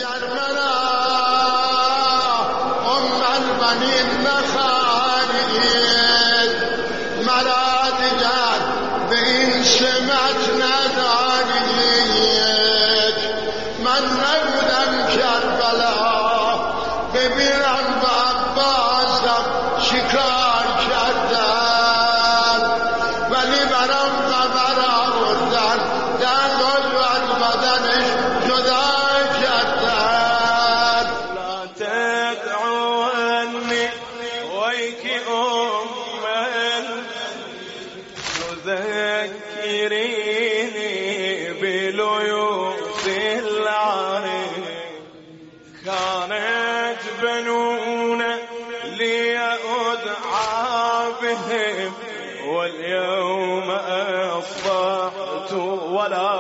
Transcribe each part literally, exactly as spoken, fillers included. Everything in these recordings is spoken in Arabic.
أم البنين مخاليد مراد جاد بين سمعت ندانيد من نبدم كربلاء ببيرم باباسم شکار کردن ولی برام خبر آوردن در گل و از بدنش جدا کردن. لا تدعوني ويك أمل تذكريني بليوث العريق كانت بنونا لي أدعى بهم واليوم أصبحت ولا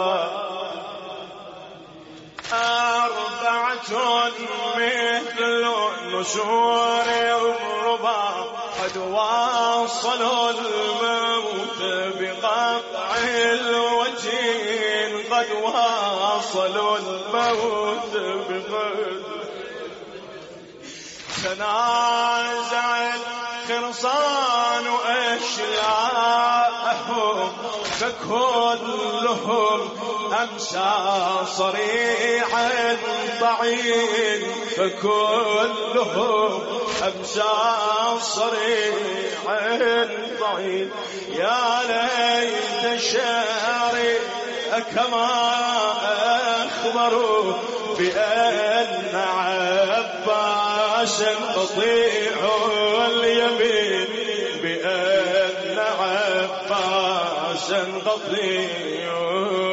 أربعة مثل نشور الربا قد واصلوا الموت بقطع الوجين قد واصلوا الموت بقطع تنازع الخرصان أشلاءهم فكلهم أمسى صريعا ضعين فكلهم أمسى صريعا ضعين. يا ليت شعري كما أخبروا بأن عباسا قطيع اليمين بأن عباسا قطيع